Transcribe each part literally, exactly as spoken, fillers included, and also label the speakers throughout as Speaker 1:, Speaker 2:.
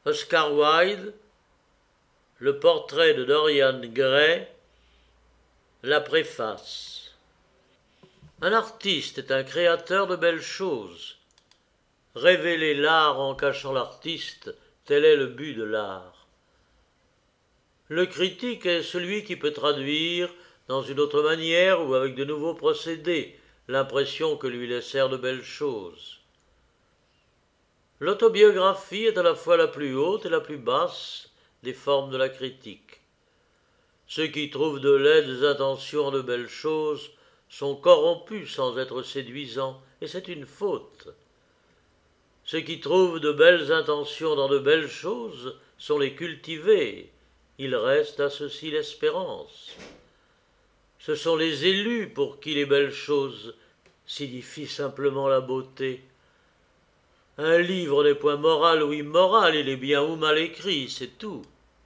Speaker 1: Oscar Wilde, le portrait de Dorian Gray, la préface. Un artiste est un créateur de belles choses. Révéler l'art en cachant l'artiste, tel est le but de l'art. Le critique est celui qui peut traduire, dans une autre manière ou avec de nouveaux procédés, l'impression que lui laissèrent de belles choses. L'autobiographie est à la fois la plus haute et la plus basse des formes de la critique. Ceux qui trouvent de laides intentions en de belles choses sont corrompus sans être séduisants, et c'est une faute. Ceux qui trouvent de belles intentions dans de belles choses sont les cultivés. Il reste à ceux-ci l'espérance. Ce sont les élus pour qui les belles choses signifient simplement la beauté. Un livre n'est point moral ou immoral, il est bien ou mal écrit, c'est tout.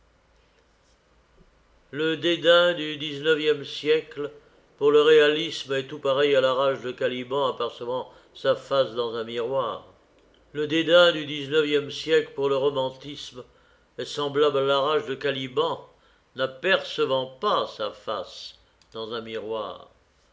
Speaker 1: Le dédain du dix-neuvième siècle pour le réalisme est tout pareil à la rage de Caliban apercevant sa face dans un miroir. Le dédain du dix-neuvième siècle pour le romantisme est semblable à la rage de Caliban n'apercevant pas sa face dans un miroir.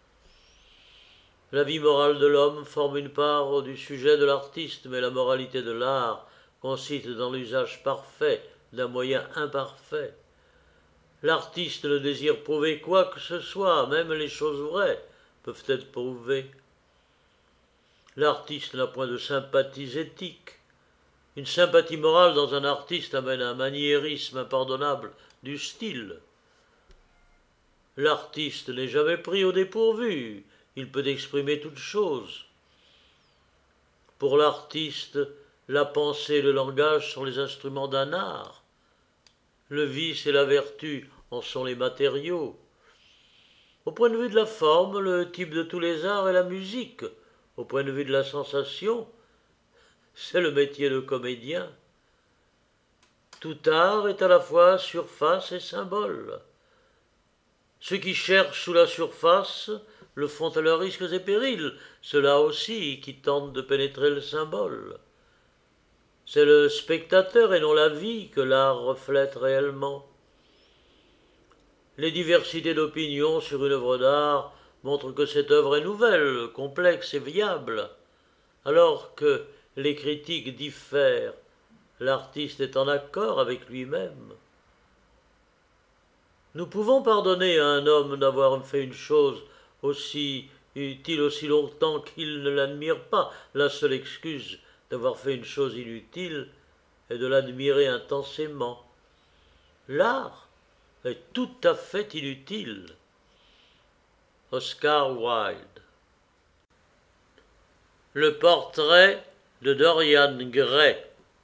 Speaker 1: La vie morale de l'homme forme une part du sujet de l'artiste, mais la moralité de l'art consiste dans l'usage parfait d'un moyen imparfait. L'artiste ne désire prouver quoi que ce soit, même les choses vraies peuvent être prouvées. L'artiste n'a point de sympathies éthiques. Une sympathie morale dans un artiste amène un maniérisme impardonnable du style. L'artiste n'est jamais pris au dépourvu. Il peut exprimer toute chose. Pour l'artiste, la pensée et le langage sont les instruments d'un art. Le vice et la vertu en sont les matériaux. Au point de vue de la forme, le type de tous les arts est la musique. Au point de vue de la sensation, c'est le métier de comédien. Tout art est à la fois surface et symbole. Ceux qui cherchent sous la surface le font à leurs risques et périls, ceux-là aussi qui tentent de pénétrer le symbole. C'est le spectateur et non la vie que l'art reflète réellement. Les diversités d'opinions sur une œuvre d'art montrent que cette œuvre est nouvelle, complexe et viable. Alors que les critiques diffèrent, l'artiste est en accord avec lui-même. Nous pouvons pardonner à un homme d'avoir fait une chose aussi utile aussi longtemps qu'il ne l'admire pas. La seule excuse d'avoir fait une chose inutile est de l'admirer intensément. L'art est tout à fait inutile. Oscar Wilde. Le portrait de Dorian Gray.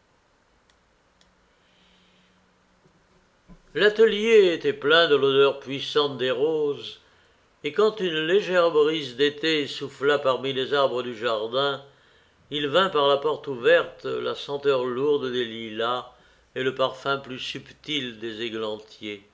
Speaker 1: L'atelier était plein de l'odeur puissante des roses, et quand une légère brise d'été souffla parmi les arbres du jardin, il vint par la porte ouverte la senteur lourde des lilas et le parfum plus subtil des églantiers.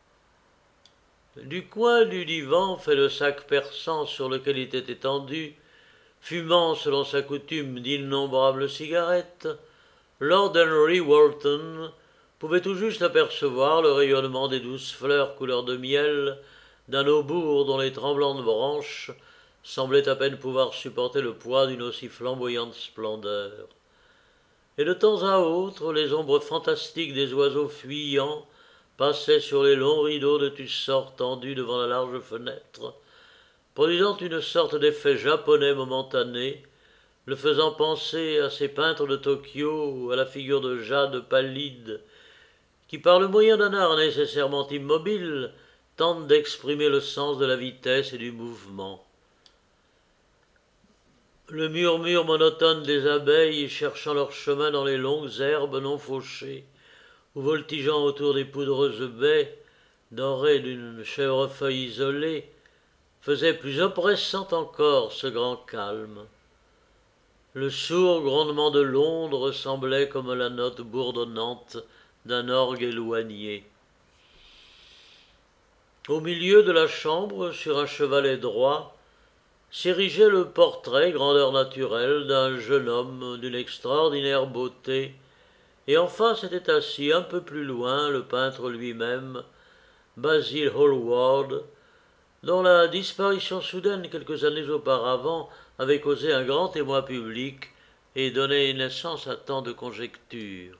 Speaker 1: Du coin du divan fait de sac perçant sur lequel il était étendu, fumant selon sa coutume d'innombrables cigarettes, Lord Henry Wharton pouvait tout juste apercevoir le rayonnement des douces fleurs couleur de miel d'un aubour dont les tremblantes branches semblaient à peine pouvoir supporter le poids d'une aussi flamboyante splendeur. Et de temps à autre, les ombres fantastiques des oiseaux fuyants passaient sur les longs rideaux de tussor tendus devant la large fenêtre, produisant une sorte d'effet japonais momentané, le faisant penser à ces peintres de Tokyo ou à la figure de jade pallide qui, par le moyen d'un art nécessairement immobile, tentent d'exprimer le sens de la vitesse et du mouvement. Le murmure monotone des abeilles cherchant leur chemin dans les longues herbes non fauchées, ou voltigeant autour des poudreuses baies, dorées d'une chèvrefeuille isolée, faisait plus oppressant encore ce grand calme. Le sourd grondement de Londres semblait comme la note bourdonnante d'un orgue éloigné. Au milieu de la chambre, sur un chevalet droit, s'érigeait le portrait, grandeur naturelle, d'un jeune homme d'une extraordinaire beauté et en face était assis un peu plus loin le peintre lui-même, Basil Hallward, dont la disparition soudaine quelques années auparavant avait causé un grand émoi public et donné naissance à tant de conjectures.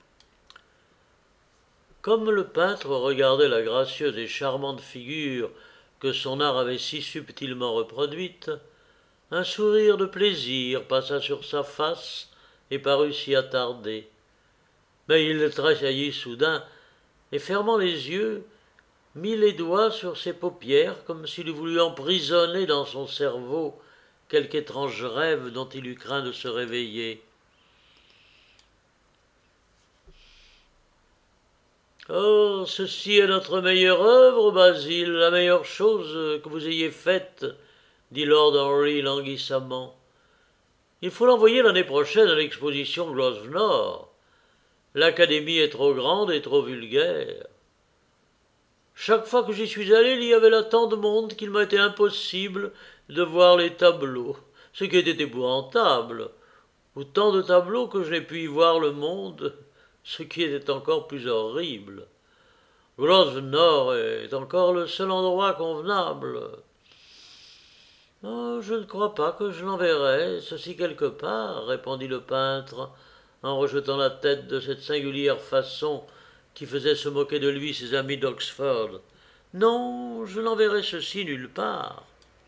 Speaker 1: Comme le peintre regardait la gracieuse et charmante figure que son art avait si subtilement reproduite, un sourire de plaisir passa sur sa face et parut s'y attarder. Mais il tressaillit soudain, et fermant les yeux, mit les doigts sur ses paupières comme s'il eût voulu emprisonner dans son cerveau quelque étrange rêve dont il eût craint de se réveiller. « Oh, ceci est notre meilleure œuvre, Basil, la meilleure chose que vous ayez faite, » dit Lord Henry languissamment. « Il faut l'envoyer l'année prochaine à l'exposition Grosvenor. L'Académie est trop grande et trop vulgaire. Chaque fois que j'y suis allé, il y avait là tant de monde qu'il m'a été impossible de voir les tableaux, ce qui était épouvantable. Autant de tableaux que je n'ai pu y voir le monde, ce qui était encore plus horrible. Grosvenor est encore le seul endroit convenable. Oh, je ne crois pas que je l'enverrai, ceci quelque part, répondit le peintre, en rejetant la tête de cette singulière façon qui faisait se moquer de lui ses amis d'Oxford. Non, je n'enverrai ceci nulle part.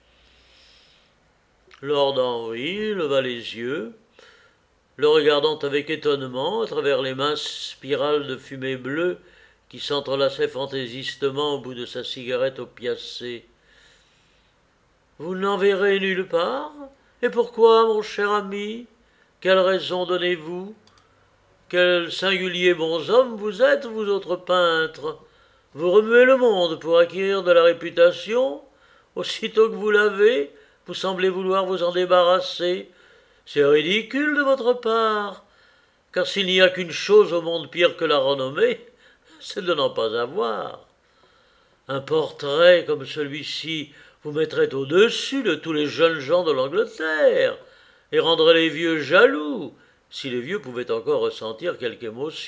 Speaker 1: Lord Henry leva les yeux, le regardant avec étonnement à travers les minces spirales de fumée bleue qui s'entrelaçaient fantaisistement au bout de sa cigarette opiacée. « Vous n'enverrez nulle part? Et pourquoi, mon cher ami? Quelle raison donnez-vous? Quel singulier bonhomme vous êtes, vous autres peintres! Vous remuez le monde pour acquérir de la réputation? Aussitôt que vous l'avez, vous semblez vouloir vous en débarrasser. C'est ridicule de votre part, car s'il n'y a qu'une chose au monde pire que la renommée, c'est de n'en pas avoir. Un portrait comme celui-ci vous mettrait au-dessus de tous les jeunes gens de l'Angleterre et rendrait les vieux jaloux, si les vieux pouvaient encore ressentir quelque émotion. »«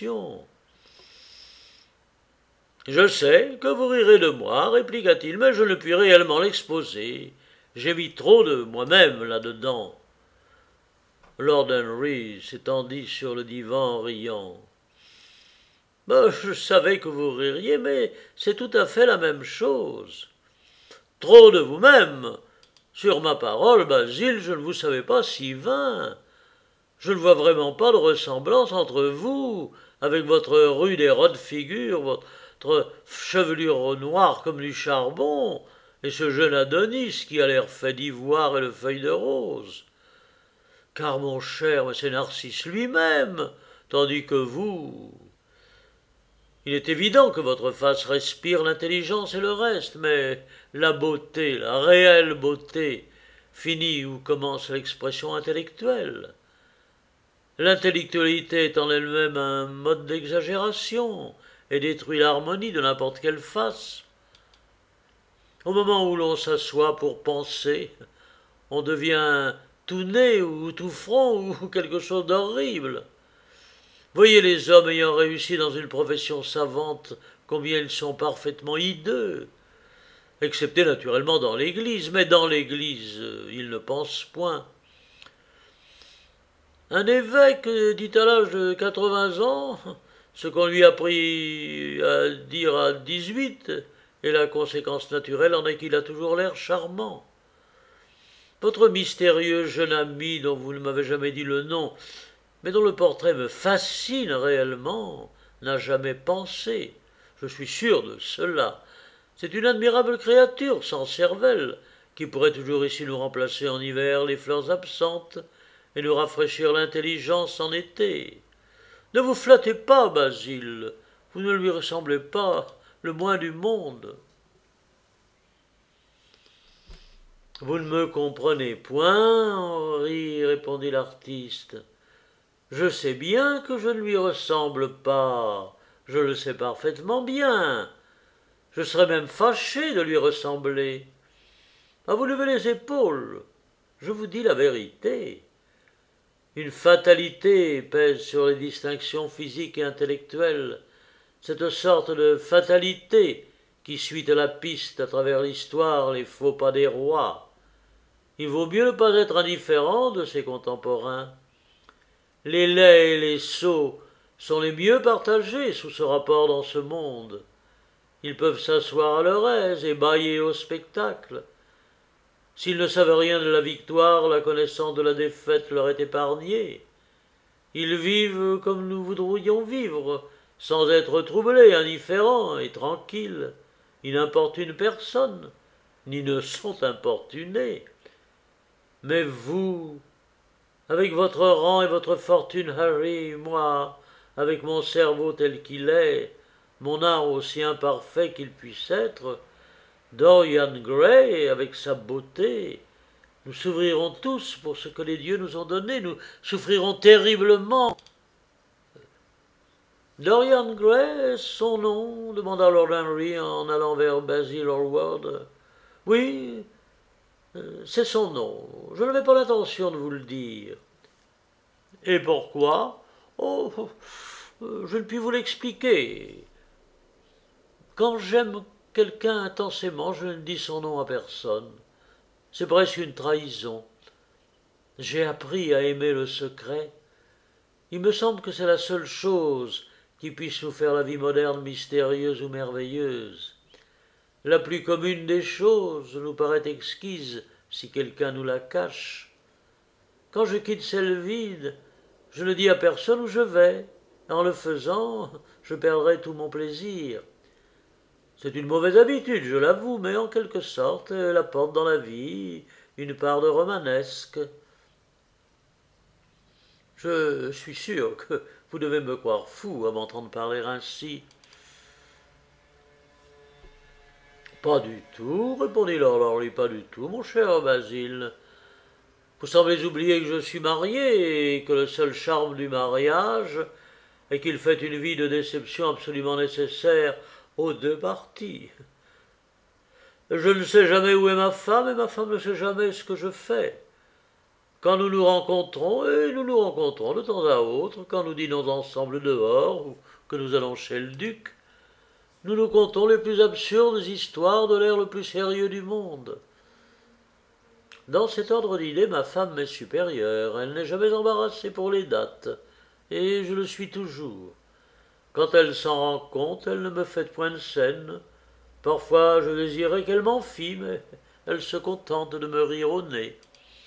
Speaker 1: Je sais que vous rirez de moi, répliqua-t-il, mais je ne puis réellement l'exposer. J'ai mis trop de moi-même là-dedans. » Lord Henry s'étendit sur le divan en riant. Ben, « Je savais que vous ririez, mais c'est tout à fait la même chose. »« Trop de vous-même. Sur ma parole, Basil, je ne vous savais pas si vain. Je ne vois vraiment pas de ressemblance entre vous, avec votre rude et rode figure, votre chevelure noire comme du charbon, et ce jeune Adonis qui a l'air fait d'ivoire et de feuilles de rose. Car, mon cher, c'est Narcisse lui-même, tandis que vous... Il est évident que votre face respire l'intelligence et le reste, mais la beauté, la réelle beauté, finit où commence l'expression intellectuelle. L'intellectualité est en elle-même un mode d'exagération et détruit l'harmonie de n'importe quelle face. Au moment où l'on s'assoit pour penser, on devient tout nez ou tout front ou quelque chose d'horrible. Voyez les hommes ayant réussi dans une profession savante, combien ils sont parfaitement hideux, excepté naturellement dans l'Église, mais dans l'Église, ils ne pensent point. Un évêque dit à l'âge de quatre-vingts ans ce qu'on lui a appris à dire à dix-huit, et la conséquence naturelle en est qu'il a toujours l'air charmant. Votre mystérieux jeune ami, dont vous ne m'avez jamais dit le nom, mais dont le portrait me fascine réellement, n'a jamais pensé. Je suis sûr de cela. C'est une admirable créature, sans cervelle, qui pourrait toujours ici nous remplacer en hiver les fleurs absentes et nous rafraîchir l'intelligence en été. Ne vous flattez pas, Basil, vous ne lui ressemblez pas le moins du monde. « Vous ne me comprenez point, Henri, répondit l'artiste. Je sais bien que je ne lui ressemble pas, je le sais parfaitement bien. Je serais même fâché de lui ressembler. Ah, vous levez les épaules, je vous dis la vérité. Une fatalité pèse sur les distinctions physiques et intellectuelles, cette sorte de fatalité qui suit à la piste à travers l'histoire les faux pas des rois. Il vaut mieux ne pas être indifférent de ses contemporains. Les laids et les sots sont les mieux partagés sous ce rapport dans ce monde. Ils peuvent s'asseoir à leur aise et bâiller au spectacle. S'ils ne savent rien de la victoire, la connaissance de la défaite leur est épargnée. Ils vivent comme nous voudrions vivre, sans être troublés, indifférents et tranquilles. Ils n'importunent personne, ni ne sont importunés. Mais vous, avec votre rang et votre fortune, Harry, moi, avec mon cerveau tel qu'il est, mon art aussi imparfait qu'il puisse être, Dorian Gray, avec sa beauté, nous s'ouvrirons tous pour ce que les dieux nous ont donné, nous souffrirons terriblement. Dorian Gray, son nom demanda Lord Henry en allant vers Basil Hallward. Oui, c'est son nom. Je n'avais pas l'intention de vous le dire. Et pourquoi? Oh, je ne puis vous l'expliquer. Quand j'aime quelqu'un intensément, je ne dis son nom à personne. C'est presque une trahison. J'ai appris à aimer le secret. Il me semble que c'est la seule chose qui puisse nous faire la vie moderne mystérieuse ou merveilleuse. La plus commune des choses nous paraît exquise si quelqu'un nous la cache. Quand je quitte celle vide, je ne dis à personne où je vais. En le faisant, je perdrai tout mon plaisir. C'est une mauvaise habitude, je l'avoue, mais en quelque sorte, elle apporte dans la vie une part de romanesque. Je suis sûr que vous devez me croire fou à m'entendre parler ainsi. Pas du tout, répondit Lord Henry, pas du tout, mon cher Basil. Vous semblez oublier que je suis marié et que le seul charme du mariage est qu'il fait une vie de déception absolument nécessaire aux deux parties. Je ne sais jamais où est ma femme et ma femme ne sait jamais ce que je fais. Quand nous nous rencontrons, et nous nous rencontrons de temps à autre, quand nous dînons ensemble dehors ou que nous allons chez le duc, nous nous contons les plus absurdes histoires de l'air le plus sérieux du monde. Dans cet ordre d'idées, ma femme m'est supérieure, elle n'est jamais embarrassée pour les dates, et je le suis toujours. Quand elle s'en rend compte, elle ne me fait point de scène. Parfois je désirais qu'elle m'en fît, mais elle se contente de me rire au nez.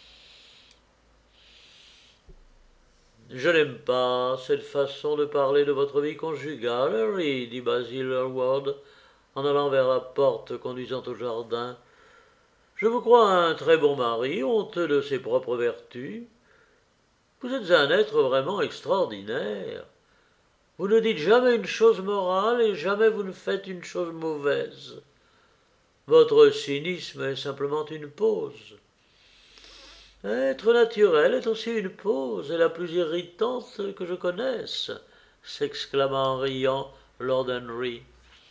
Speaker 1: Je n'aime pas cette façon de parler de votre vie conjugale, Harry, dit Basil Hallward, en allant vers la porte conduisant au jardin. Je vous crois un très bon mari, honteux de ses propres vertus. Vous êtes un être vraiment extraordinaire. Vous ne dites jamais une chose morale et jamais vous ne faites une chose mauvaise. Votre cynisme est simplement une pose. Être naturel est aussi une pose, et la plus irritante que je connaisse, s'exclama en riant Lord Henry.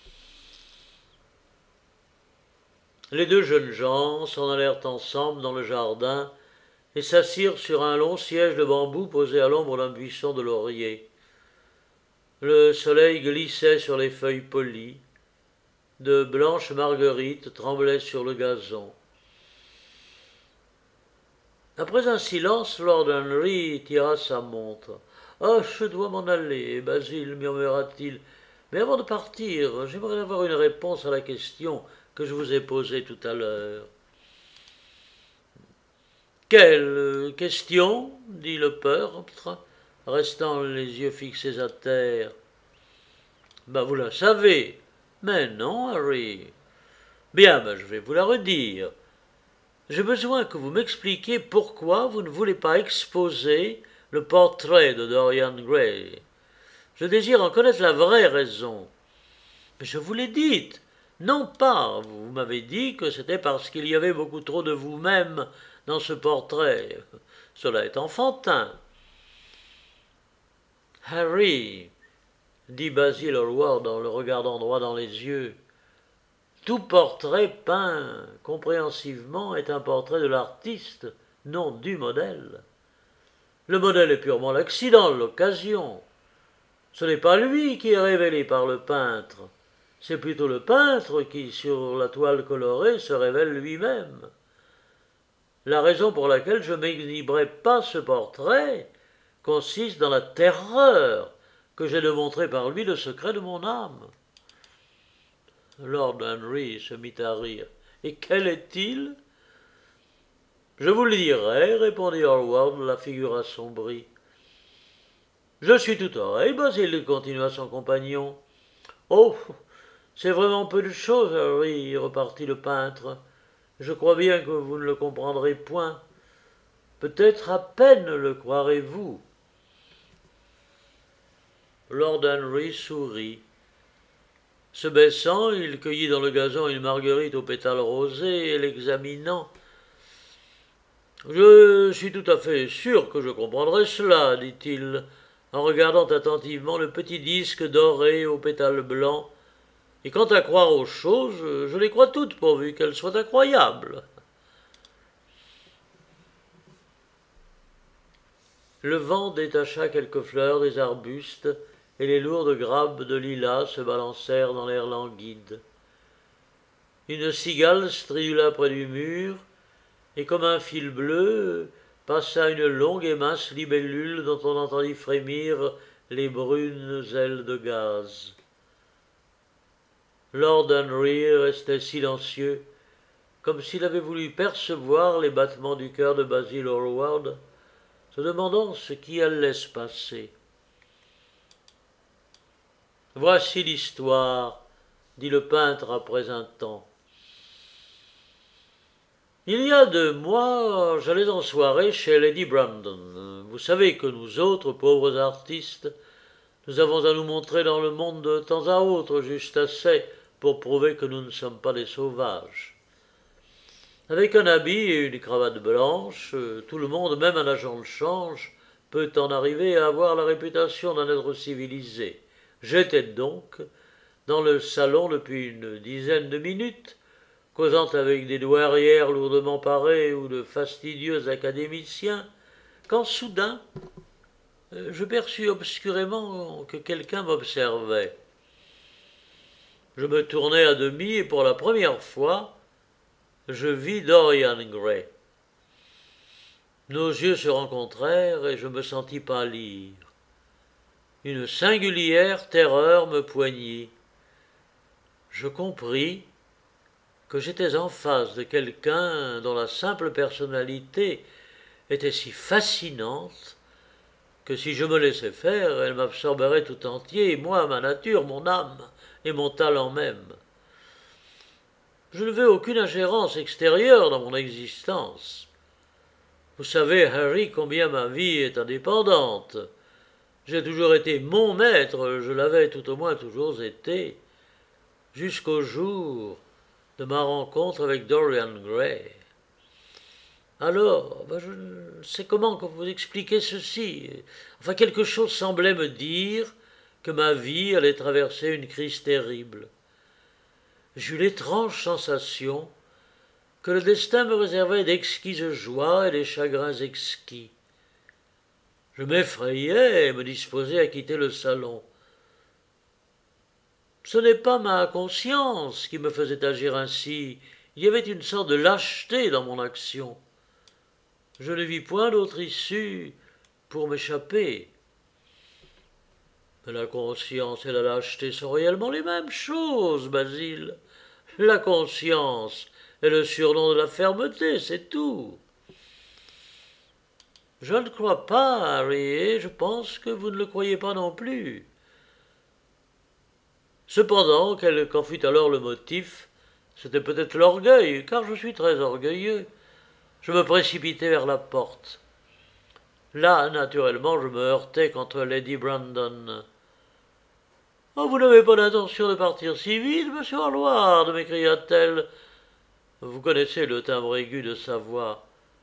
Speaker 1: Les deux jeunes gens s'en allèrent ensemble dans le jardin et s'assirent sur un long siège de bambou posé à l'ombre d'un buisson de laurier. Le soleil glissait sur les feuilles polies, de blanches marguerites tremblaient sur le gazon. Après un silence, Lord Henry tira sa montre. « Ah, je dois m'en aller, Basil, murmura-t-il. Mais avant de partir, j'aimerais avoir une réponse à la question que je vous ai posée tout à l'heure. » « Quelle question ?» dit le peintre, restant les yeux fixés à terre. « Ben, vous la savez. »« Mais non, Harry. »« Bien, ben, je vais vous la redire. J'ai besoin que vous m'expliquiez pourquoi vous ne voulez pas exposer le portrait de Dorian Gray. Je désire en connaître la vraie raison. »« Mais je vous l'ai dite. Non pas. Vous m'avez dit que c'était parce qu'il y avait beaucoup trop de vous-même dans ce portrait. Cela est enfantin. »« Harry, dit Basil Hallward en le regardant droit dans les yeux, tout portrait peint compréhensivement est un portrait de l'artiste, non du modèle. Le modèle est purement l'accident, l'occasion. Ce n'est pas lui qui est révélé par le peintre, c'est plutôt le peintre qui, sur la toile colorée, se révèle lui-même. La raison pour laquelle je n'exhiberai pas ce portrait consiste dans la terreur que j'ai de montrer par lui le secret de mon âme. Lord Henry se mit à rire. « Et quel est-il » ? « Je vous le dirai, » répondit Hallward, la figure assombrie. « Je suis tout oreille, Basil, » continua son compagnon. « Oh, c'est vraiment peu de choses, Harry, » repartit le peintre. « Je crois bien que vous ne le comprendrez point. Peut-être à peine le croirez-vous. » Lord Henry sourit. Se baissant, il cueillit dans le gazon une marguerite aux pétales rosés et l'examinant. « Je suis tout à fait sûr que je comprendrai cela, dit-il, en regardant attentivement le petit disque doré aux pétales blancs. Et quant à croire aux choses, je les crois toutes pourvu qu'elles soient incroyables. » Le vent détacha quelques fleurs des arbustes, et les lourdes grappes de lilas se balancèrent dans l'air languide. Une cigale stridula près du mur, et comme un fil bleu, passa une longue et mince libellule dont on entendit frémir les brunes ailes de gaz. Lord Henry restait silencieux, comme s'il avait voulu percevoir les battements du cœur de Basil Hallward, se demandant ce qui allait se passer. « Voici l'histoire, » dit le peintre après un temps. Il y a deux mois, j'allais en soirée chez Lady Brandon. Vous savez que nous autres, pauvres artistes, nous avons à nous montrer dans le monde de temps à autre, juste assez pour prouver que nous ne sommes pas des sauvages. Avec un habit et une cravate blanche, tout le monde, même un agent de change, peut en arriver à avoir la réputation d'un être civilisé. J'étais donc dans le salon depuis une dizaine de minutes, causant avec des douairières lourdement parées ou de fastidieux académiciens, quand soudain je perçus obscurément que quelqu'un m'observait. Je me tournai à demi et pour la première fois, je vis Dorian Gray. Nos yeux se rencontrèrent et je me sentis pâlir. Une singulière terreur me poignit. Je compris que j'étais en face de quelqu'un dont la simple personnalité était si fascinante que si je me laissais faire, elle m'absorberait tout entier, moi, ma nature, mon âme et mon talent même. Je ne veux aucune ingérence extérieure dans mon existence. Vous savez, Harry, combien ma vie est indépendante. J'ai toujours été mon maître, je l'avais tout au moins toujours été, jusqu'au jour de ma rencontre avec Dorian Gray. Alors, ben je ne sais comment vous expliquer ceci. Enfin, quelque chose semblait me dire que ma vie allait traverser une crise terrible. J'eus l'étrange sensation que le destin me réservait d'exquises joies et des chagrins exquis. Je m'effrayais et me disposais à quitter le salon. Ce n'est pas ma conscience qui me faisait agir ainsi. Il y avait une sorte de lâcheté dans mon action. Je ne vis point d'autre issue pour m'échapper. Mais la conscience et la lâcheté sont réellement les mêmes choses, Basil. La conscience est le surnom de la fermeté, c'est tout. Je ne crois pas, Harry, et je pense que vous ne le croyez pas non plus. Cependant, quel qu'en fût alors le motif, c'était peut-être l'orgueil, car je suis très orgueilleux. Je me précipitai vers la porte. Là, naturellement, je me heurtai contre Lady Brandon. « Oh, vous n'avez pas l'intention de partir si vite, monsieur Hallward, m'écria-t-elle. Vous connaissez le timbre aigu de sa voix.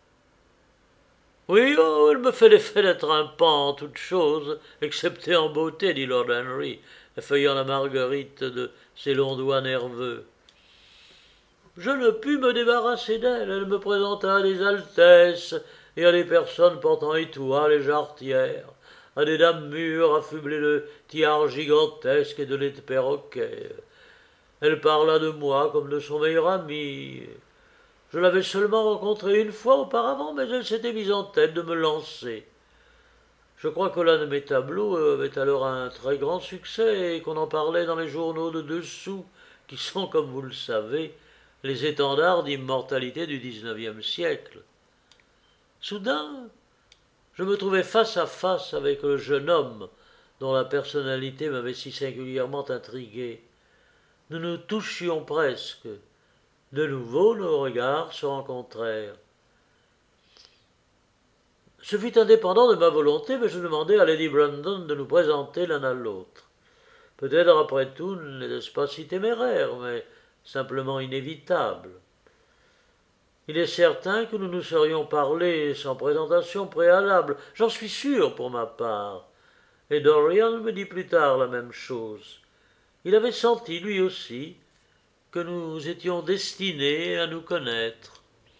Speaker 1: Oui, oh, elle me fait l'effet d'être un pan en toutes choses, excepté en beauté, dit Lord Henry, effeuillant la marguerite de ses longs doigts nerveux. Je ne pus me débarrasser d'elle, elle me présenta des altesses, et à des personnes portant étoiles et jarretières, à des dames mûres affublées de tiares gigantesques et de lait de perroquet. Elle parla de moi comme de son meilleur ami. Je l'avais seulement rencontrée une fois auparavant, mais elle s'était mise en tête de me lancer. Je crois que l'un de mes tableaux avait alors un très grand succès et qu'on en parlait dans les journaux de dessous, qui sont, comme vous le savez, les étendards d'immortalité du dix-neuvième siècle. Soudain, je me trouvais face à face avec le jeune homme dont la personnalité m'avait si singulièrement intrigué. Nous nous touchions presque. De nouveau, nos regards se rencontrèrent. Ce fut indépendant de ma volonté, mais je demandai à Lady Brandon de nous présenter l'un à l'autre. Peut-être, après tout, n'était-ce pas si téméraire, mais simplement inévitable. Il est certain que nous nous serions parlé sans présentation préalable, j'en suis sûr pour ma part. Et Dorian me dit plus tard la même chose. Il avait senti, lui aussi, que nous étions destinés à nous connaître.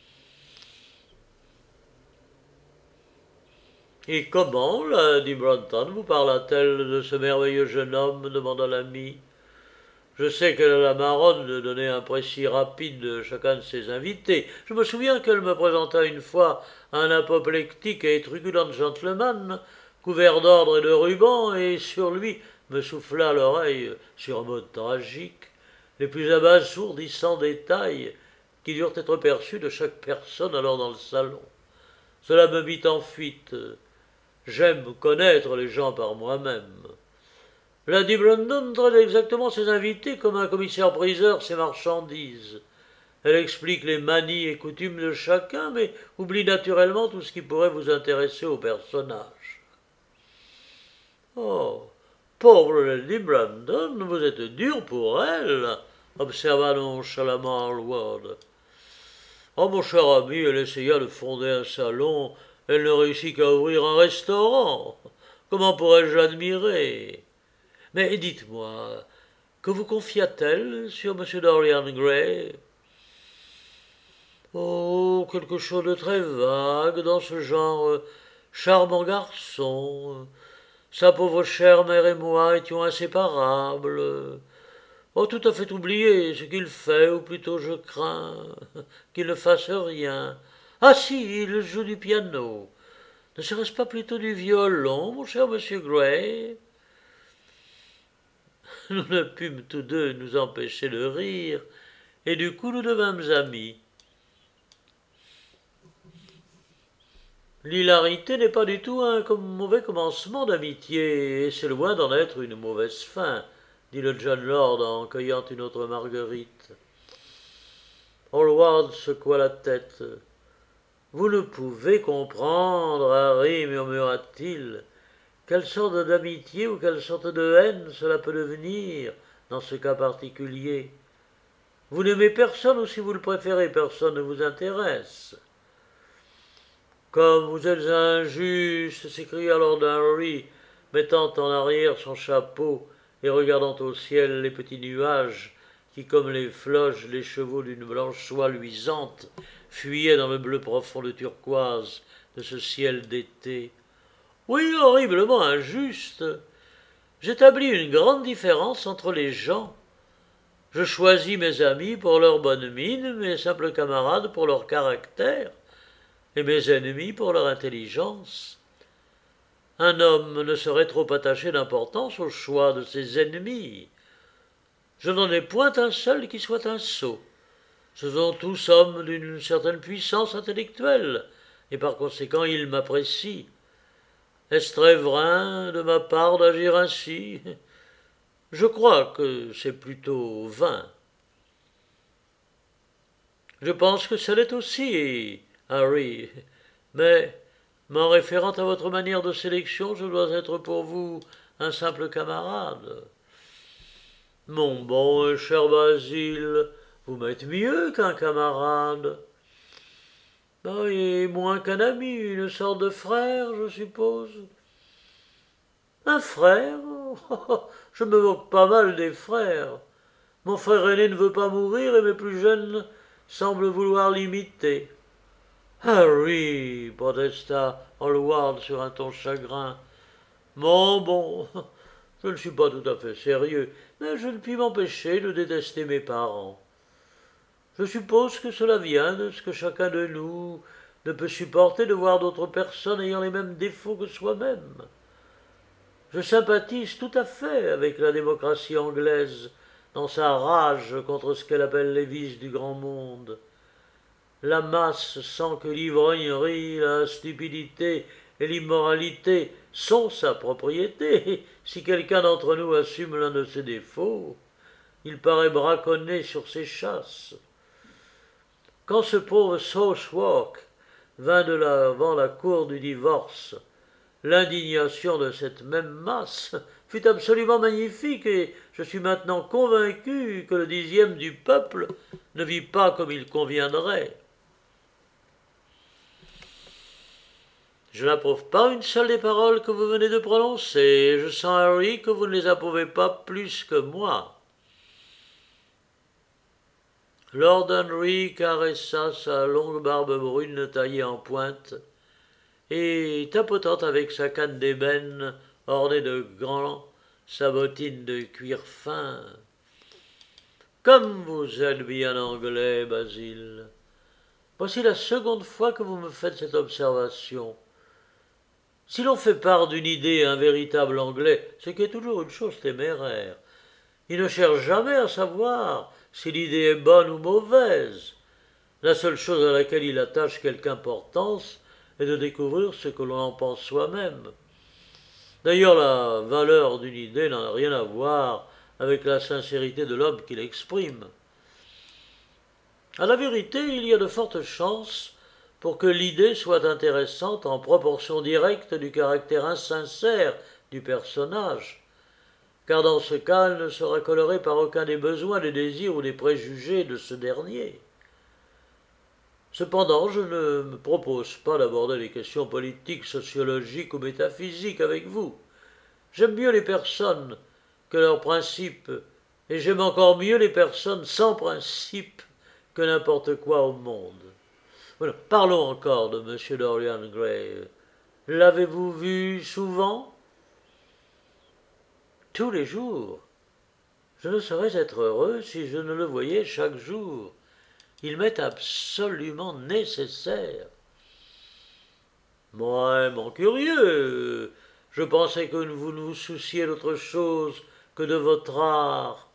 Speaker 1: Et comment, Lady Brandon, vous parla-t-elle de ce merveilleux jeune homme demanda l'ami. Je sais qu'elle a la marronne de donner un précis rapide de chacun de ses invités. Je me souviens qu'elle me présenta une fois un apoplectique et truculent gentleman, couvert d'ordre et de rubans, et sur lui me souffla à l'oreille, sur un mode tragique, les plus abasourdissants détails qui durent être perçus de chaque personne alors dans le salon. Cela me mit en fuite. J'aime connaître les gens par moi-même. Lady Brandon traite exactement ses invités comme un commissaire-priseur ses marchandises. Elle explique les manies et coutumes de chacun, mais oublie naturellement tout ce qui pourrait vous intéresser au personnage. Oh, pauvre Lady Brandon, vous êtes dur pour elle, observa nonchalamment Hallward. Oh, mon cher ami, elle essaya de fonder un salon, elle ne réussit qu'à ouvrir un restaurant. Comment pourrais-je l'admirer? Mais dites-moi, que vous confia-t-elle sur M. Dorian Gray? Oh, quelque chose de très vague, dans ce genre charmant garçon. Sa pauvre chère mère et moi étions inséparables. Oh, tout à fait oublié ce qu'il fait, ou plutôt je crains qu'il ne fasse rien. Ah si, il joue du piano. Ne serait-ce pas plutôt du violon, mon cher monsieur Gray? Nous ne pûmes tous deux nous empêcher de rire, et du coup nous devînmes amis. L'hilarité n'est pas du tout un mauvais commencement d'amitié, et c'est loin d'en être une mauvaise fin, dit le jeune lord en cueillant une autre marguerite. Hallward secoua la tête. Vous ne pouvez comprendre, Harry, murmura-t-il, quelle sorte d'amitié ou quelle sorte de haine cela peut devenir dans ce cas particulier. Vous n'aimez personne ou si vous le préférez, personne ne vous intéresse. Comme vous êtes injuste, s'écria Lord Henry, mettant en arrière son chapeau et regardant au ciel les petits nuages qui, comme les floches, les chevaux d'une blanche soie luisante, fuyaient dans le bleu profond de turquoise de ce ciel d'été. Oui, horriblement injuste. J'établis une grande différence entre les gens. Je choisis mes amis pour leur bonne mine, mes simples camarades pour leur caractère, et mes ennemis pour leur intelligence. Un homme ne saurait trop attacher d'importance au choix de ses ennemis. Je n'en ai point un seul qui soit un sot. Ce sont tous hommes d'une certaine puissance intellectuelle, et par conséquent ils m'apprécient. Est-ce très vain de ma part d'agir ainsi? Je crois que c'est plutôt vain. Je pense que ça l'est aussi, Harry, mais, m'en référant à votre manière de sélection, je dois être pour vous un simple camarade. Mon bon et cher Basile, vous m'êtes mieux qu'un camarade. Oh, et moins qu'un ami, une sorte de frère, je suppose. Un frère? Je me moque pas mal des frères. Mon frère aîné ne veut pas mourir et mes plus jeunes semblent vouloir l'imiter. Harry, protesta Hallward sur un ton chagrin. Mon bon, je ne suis pas tout à fait sérieux, mais je ne puis m'empêcher de détester mes parents. Je suppose que cela vient de ce que chacun de nous ne peut supporter de voir d'autres personnes ayant les mêmes défauts que soi-même. Je sympathise tout à fait avec la démocratie anglaise dans sa rage contre ce qu'elle appelle les vices du grand monde. La masse sent que l'ivrognerie, la stupidité et l'immoralité sont sa propriété. Si quelqu'un d'entre nous assume l'un de ses défauts, il paraît braconner sur ses chasses. Quand ce pauvre Southwark vint devant la cour du divorce, l'indignation de cette même masse fut absolument magnifique, et je suis maintenant convaincu que le dixième du peuple ne vit pas comme il conviendrait. Je n'approuve pas une seule des paroles que vous venez de prononcer, et je sens, Harry, que vous ne les approuvez pas plus que moi. Lord Henry caressa sa longue barbe brune taillée en pointe, et tapotant avec sa canne d'ébène ornée de gants, sa bottine de cuir fin. « Comme vous êtes bien anglais, Basil. Voici la seconde fois que vous me faites cette observation. Si l'on fait part d'une idée à un véritable anglais, ce qui est toujours une chose téméraire, il ne cherche jamais à savoir si l'idée est bonne ou mauvaise. La seule chose à laquelle il attache quelque importance est de découvrir ce que l'on en pense soi-même. D'ailleurs, la valeur d'une idée n'en a rien à voir avec la sincérité de l'homme qui l'exprime. À la vérité, il y a de fortes chances pour que l'idée soit intéressante en proportion directe du caractère insincère du personnage, car dans ce cas, elle ne sera colorée par aucun des besoins, des désirs ou des préjugés de ce dernier. Cependant, je ne me propose pas d'aborder les questions politiques, sociologiques ou métaphysiques avec vous. J'aime mieux les personnes que leurs principes, et j'aime encore mieux les personnes sans principe que n'importe quoi au monde. Voilà. Parlons encore de M. Dorian Gray. L'avez-vous vu souvent ? Tous les jours. Je ne saurais être heureux si je ne le voyais chaque jour. Il m'est absolument nécessaire. Moi, mon curieux, je pensais que vous ne vous souciez d'autre chose que de votre art.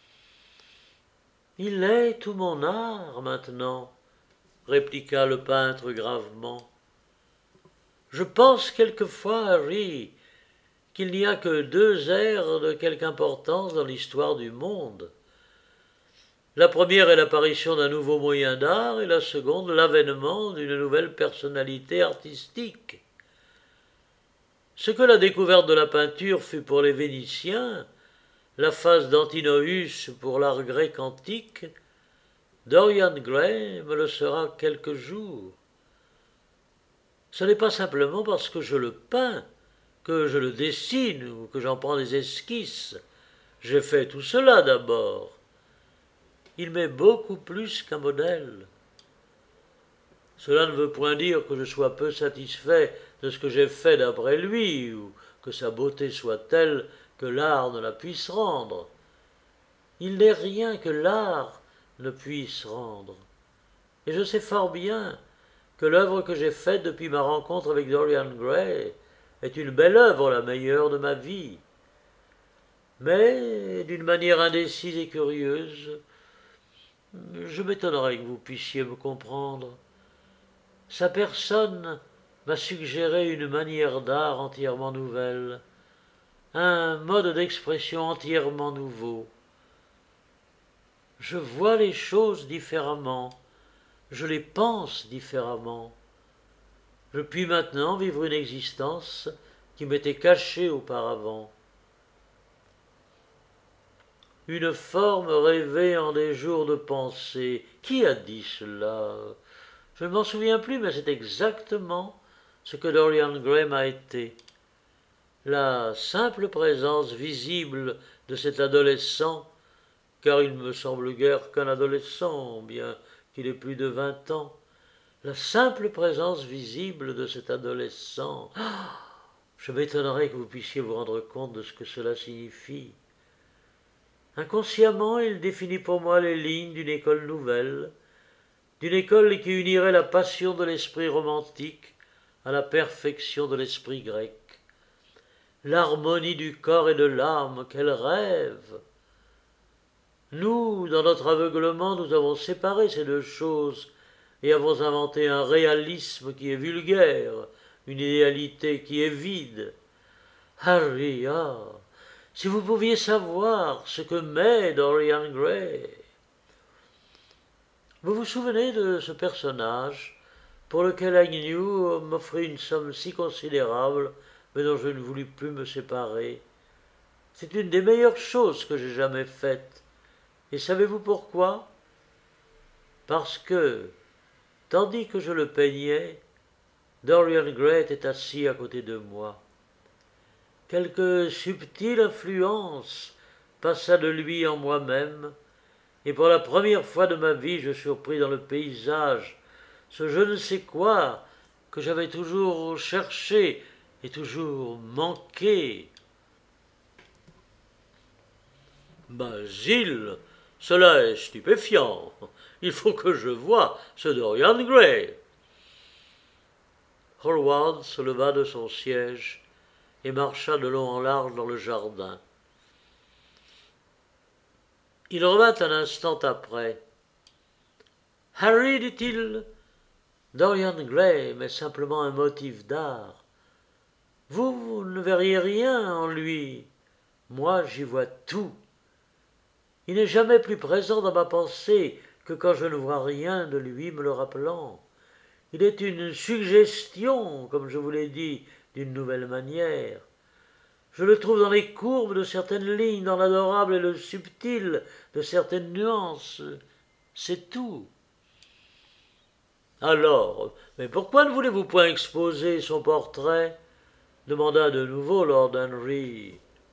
Speaker 1: Il est tout mon art maintenant, répliqua le peintre gravement. Je pense quelquefois, Harry, qu'il n'y a que deux ères de quelque importance dans l'histoire du monde. La première est l'apparition d'un nouveau moyen d'art, et la seconde, l'avènement d'une nouvelle personnalité artistique. Ce que la découverte de la peinture fut pour les Vénitiens, la phase d'Antinoüs pour l'art grec antique, Dorian Gray me le sera quelque jour. Ce n'est pas simplement parce que je le peins, que je le dessine ou que j'en prends des esquisses. J'ai fait tout cela d'abord. Il m'est beaucoup plus qu'un modèle. Cela ne veut point dire que je sois peu satisfait de ce que j'ai fait d'après lui, ou que sa beauté soit telle que l'art ne la puisse rendre. Il n'est rien que l'art ne puisse rendre. Et je sais fort bien que l'œuvre que j'ai faite depuis ma rencontre avec Dorian Gray est une belle œuvre, la meilleure de ma vie. Mais, d'une manière indécise et curieuse, je m'étonnerais que vous puissiez me comprendre. Sa personne m'a suggéré une manière d'art entièrement nouvelle, un mode d'expression entièrement nouveau. Je vois les choses différemment, je les pense différemment. Je puis maintenant vivre une existence qui m'était cachée auparavant. Une forme rêvée en des jours de pensée. Qui a dit cela ? Je ne m'en souviens plus, mais c'est exactement ce que Dorian Gray m'a été. La simple présence visible de cet adolescent, car il ne me semble guère qu'un adolescent, bien qu'il ait plus de vingt ans, La simple présence visible de cet adolescent, je m'étonnerais que vous puissiez vous rendre compte de ce que cela signifie. Inconsciemment, il définit pour moi les lignes d'une école nouvelle, d'une école qui unirait la passion de l'esprit romantique à la perfection de l'esprit grec. L'harmonie du corps et de l'âme, quel rêve! Nous, dans notre aveuglement, nous avons séparé ces deux choses et avons inventé un réalisme qui est vulgaire, une idéalité qui est vide. Harry, ah, si vous pouviez savoir ce que m'est Dorian Gray. Vous vous souvenez de ce personnage pour lequel Agnew m'offrit une somme si considérable, mais dont je ne voulus plus me séparer? C'est une des meilleures choses que j'ai jamais faites. Et savez-vous pourquoi? Parce que, tandis que je le peignais, Dorian Gray était assis à côté de moi. Quelque subtile influence passa de lui en moi-même, et pour la première fois de ma vie je surpris dans le paysage ce je ne sais quoi que j'avais toujours cherché et toujours manqué. Basile, cela est stupéfiant. Il faut que je voie ce Dorian Gray. Hallward se leva de son siège et marcha de long en large dans le jardin. Il revint un instant après. « Harry, dit-il, Dorian Gray m'est simplement un motif d'art. Vous, vous ne verriez rien en lui. Moi, j'y vois tout. Il n'est jamais plus présent dans ma pensée que quand je ne vois rien de lui me le rappelant. Il est une suggestion, comme je vous l'ai dit, d'une nouvelle manière. Je le trouve dans les courbes de certaines lignes, dans l'adorable et le subtil de certaines nuances. C'est tout. Alors, mais pourquoi ne voulez-vous point exposer son portrait? Demanda de nouveau Lord Henry.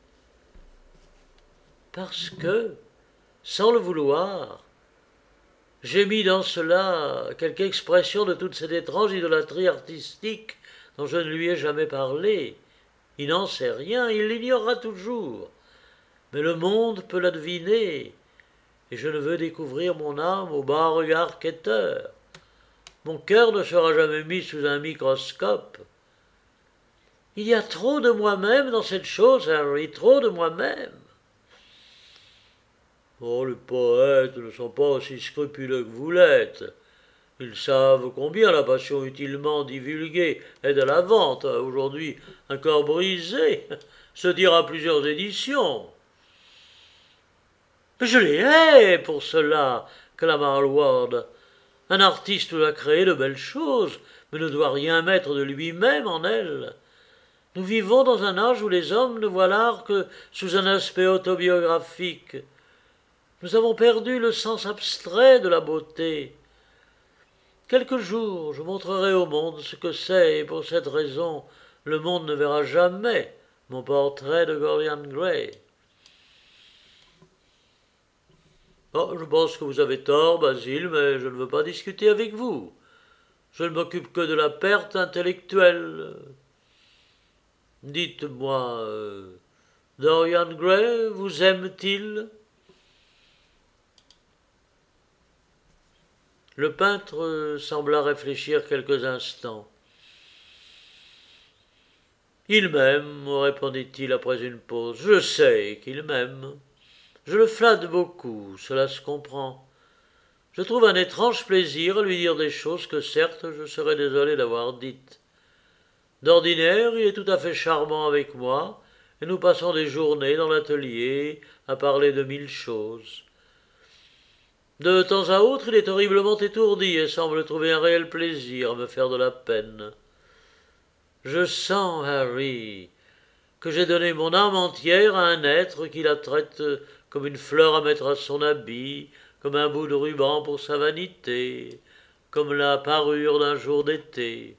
Speaker 1: Parce que, sans le vouloir, j'ai mis dans cela quelque expression de toute cette étrange idolâtrie artistique dont je ne lui ai jamais parlé. Il n'en sait rien, il l'ignorera toujours. Mais le monde peut la deviner, et je ne veux découvrir mon âme au bas regard quêteur. Mon cœur ne sera jamais mis sous un microscope. Il y a trop de moi-même dans cette chose, Harry, trop de moi-même. Oh, les poètes ne sont pas aussi scrupuleux que vous l'êtes. Ils savent combien la passion utilement divulguée aide à la vente. Aujourd'hui, un corps brisé se tire à plusieurs éditions. Mais je les hais pour cela, clama Hallward. Un artiste doit créer de belles choses, mais ne doit rien mettre de lui-même en elles. Nous vivons dans un âge où les hommes ne voient l'art que sous un aspect autobiographique. Nous avons perdu le sens abstrait de la beauté. Quelque jour, je montrerai au monde ce que c'est, et pour cette raison, le monde ne verra jamais mon portrait de Dorian Gray. Oh, je pense que vous avez tort, Basile, mais je ne veux pas discuter avec vous. Je ne m'occupe que de la perte intellectuelle. Dites-moi, euh, Dorian Gray vous aime-t-il? Le peintre sembla réfléchir quelques instants. « Il m'aime, répondit-il après une pause. Je sais qu'il m'aime. Je le flatte beaucoup, cela se comprend. Je trouve un étrange plaisir à lui dire des choses que certes je serais désolé d'avoir dites. D'ordinaire, il est tout à fait charmant avec moi, et nous passons des journées dans l'atelier à parler de mille choses. De temps à autre, il est horriblement étourdi et semble trouver un réel plaisir à me faire de la peine. Je sens, Harry, que j'ai donné mon âme entière à un être qui la traite comme une fleur à mettre à son habit, comme un bout de ruban pour sa vanité, comme la parure d'un jour d'été.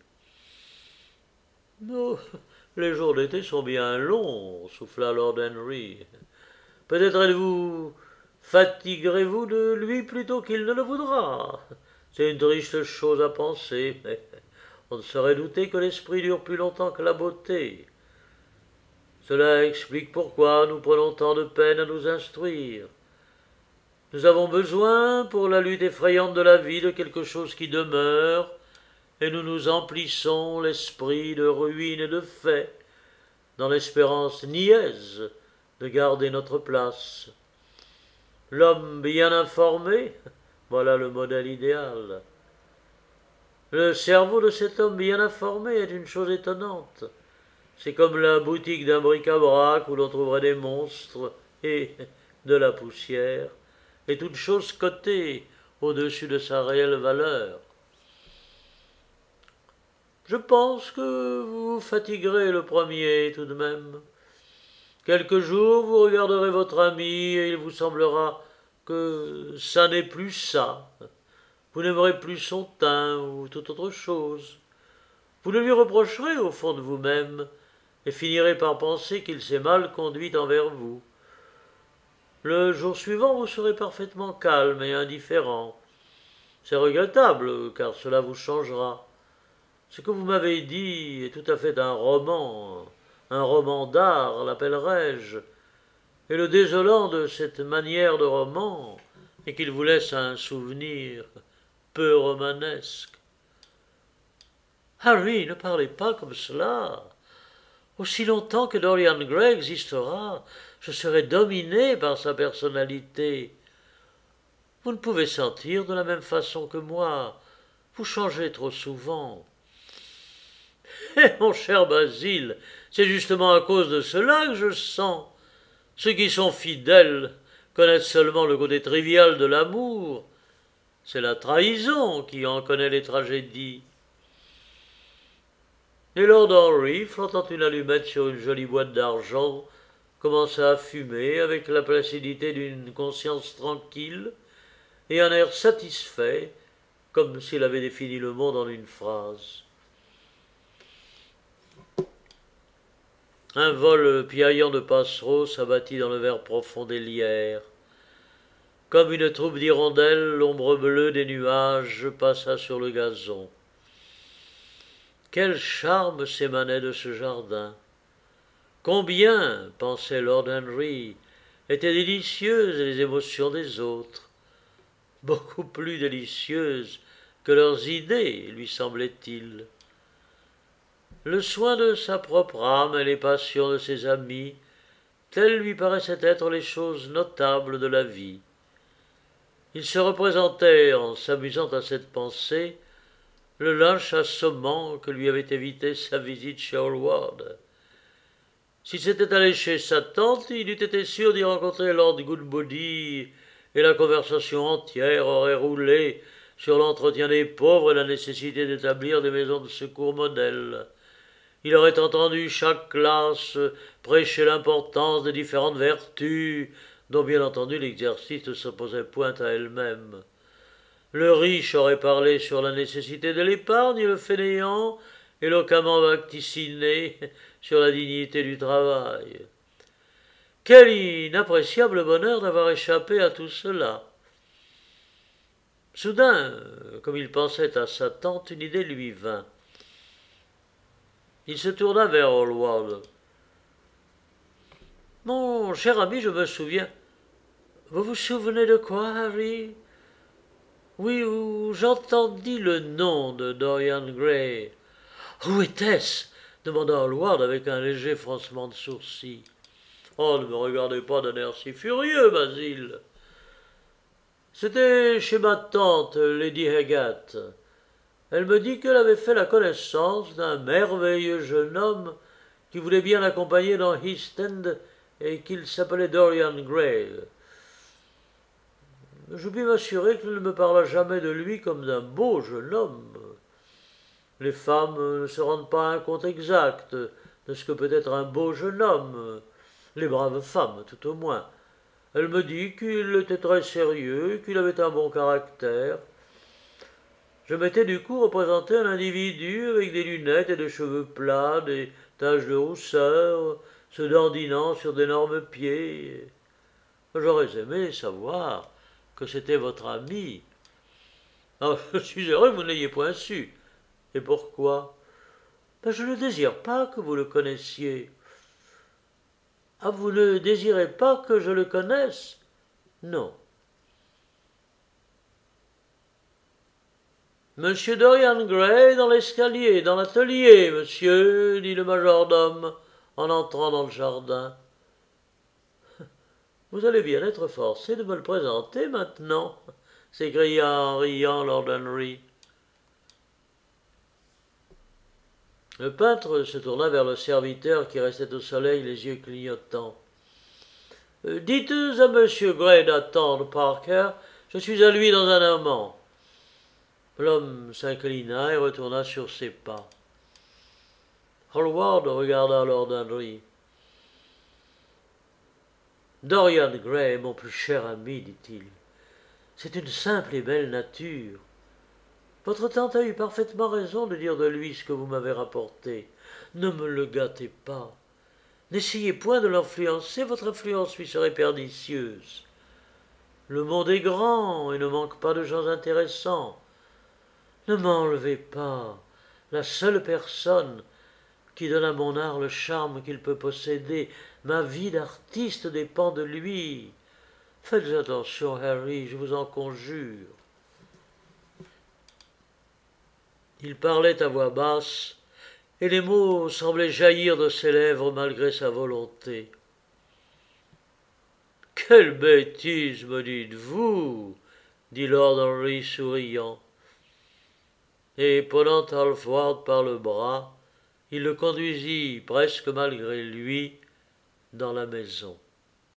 Speaker 1: Oh, les jours d'été sont bien longs, souffla Lord Henry. Peut-être êtes-vous... fatiguerez-vous de lui plutôt qu'il ne le voudra. C'est une triste chose à penser, mais on ne saurait douter que l'esprit dure plus longtemps que la beauté. Cela explique pourquoi nous prenons tant de peine à nous instruire. Nous avons besoin, pour la lutte effrayante de la vie, de quelque chose qui demeure, et nous nous emplissons l'esprit de ruines et de faits, dans l'espérance niaise de garder notre place. L'homme bien informé, voilà le modèle idéal. Le cerveau de cet homme bien informé est une chose étonnante. C'est comme la boutique d'un bric-à-brac où l'on trouverait des monstres et de la poussière, et toute chose cotée au-dessus de sa réelle valeur. Je pense que vous vous fatiguerez le premier tout de même. Quelques jours, vous regarderez votre ami et il vous semblera que ça n'est plus ça. Vous n'aimerez plus son teint ou toute autre chose. Vous le lui reprocherez au fond de vous-même et finirez par penser qu'il s'est mal conduit envers vous. Le jour suivant, vous serez parfaitement calme et indifférent. C'est regrettable, car cela vous changera. Ce que vous m'avez dit est tout à fait un roman, un roman d'art, l'appellerai-je. Et le désolant de cette manière de roman est qu'il vous laisse un souvenir peu romanesque. Harry, ne parlez pas comme cela. Aussi longtemps que Dorian Gray existera, je serai dominé par sa personnalité. Vous ne pouvez sentir de la même façon que moi. Vous changez trop souvent. Eh, mon cher Basile, c'est justement à cause de cela que je sens. Ceux qui sont fidèles connaissent seulement le côté trivial de l'amour. C'est la trahison qui en connaît les tragédies. Et Lord Henry, flottant une allumette sur une jolie boîte d'argent, commença à fumer avec la placidité d'une conscience tranquille et un air satisfait, comme s'il avait défini le monde en une phrase. Un vol piaillant de passereaux s'abattit dans le vert profond des lierres. Comme une troupe d'hirondelles, l'ombre bleue des nuages passa sur le gazon. Quel charme s'émanait de ce jardin! Combien, pensait Lord Henry, étaient délicieuses les émotions des autres, beaucoup plus délicieuses que leurs idées, lui semblait-il. Le soin de sa propre âme et les passions de ses amis, telles lui paraissaient être les choses notables de la vie. Il se représentait, en s'amusant à cette pensée, le lynche assommant que lui avait évité sa visite chez Hallward. S'il s'était allé chez sa tante, il eût été sûr d'y rencontrer Lord Goodbody, et la conversation entière aurait roulé sur l'entretien des pauvres et la nécessité d'établir des maisons de secours modèles. Il aurait entendu chaque classe prêcher l'importance des différentes vertus, dont bien entendu l'exercice ne s'opposait point à elle-même. Le riche aurait parlé sur la nécessité de l'épargne, et le fainéant, éloquemment vaticiné sur la dignité du travail. Quel inappréciable bonheur d'avoir échappé à tout cela! Soudain, comme il pensait à sa tante, une idée lui vint. Il se tourna vers Hallward. « Mon cher ami, je me souviens. » « Vous vous souvenez de quoi, Harry ? » ?»« Oui, où j'entendis le nom de Dorian Gray. »« Où était-ce ? » demanda Hallward avec un léger froncement de sourcils. « Oh, ne me regardez pas d'un air si furieux, Basile. C'était chez ma tante, Lady Hegat. Elle me dit qu'elle avait fait la connaissance d'un merveilleux jeune homme qui voulait bien l'accompagner dans East End et qu'il s'appelait Dorian Gray. Je puis m'assurer qu'il ne me parla jamais de lui comme d'un beau jeune homme. Les femmes ne se rendent pas un compte exact de ce que peut être un beau jeune homme, les braves femmes tout au moins. Elle me dit qu'il était très sérieux, qu'il avait un bon caractère. Je m'étais du coup représenté un individu avec des lunettes et des cheveux plats, des taches de rousseur, se dandinant sur d'énormes pieds. J'aurais aimé savoir que c'était votre ami. Ah, je suis heureux que vous n'ayez point su. Et pourquoi? Ben, je ne désire pas que vous le connaissiez. Ah, vous ne désirez pas que je le connaisse? Non. Monsieur Dorian Gray dans l'escalier, dans l'atelier, monsieur, dit le majordome en entrant dans le jardin. Vous allez bien être forcé de me le présenter maintenant, s'écria en riant Lord Henry. Le peintre se tourna vers le serviteur qui restait au soleil, les yeux clignotants. Euh, dites à monsieur Gray d'attendre, Parker, je suis à lui dans un moment. L'homme s'inclina et retourna sur ses pas. Hallward regarda Lord Henry. Dorian Gray, mon plus cher ami, dit-il, c'est une simple et belle nature. Votre tante a eu parfaitement raison de dire de lui ce que vous m'avez rapporté. Ne me le gâtez pas. N'essayez point de l'influencer, votre influence lui serait pernicieuse. Le monde est grand et ne manque pas de gens intéressants. Ne m'enlevez pas la seule personne qui donne à mon art le charme qu'il peut posséder. Ma vie d'artiste dépend de lui. Faites attention, Harry, je vous en conjure. Il parlait à voix basse, et les mots semblaient jaillir de ses lèvres malgré sa volonté. « Quelle bêtise, me dites-vous » dit Lord Henry souriant. Et prenant Hallward par le bras, il le conduisit, presque malgré lui, dans la maison.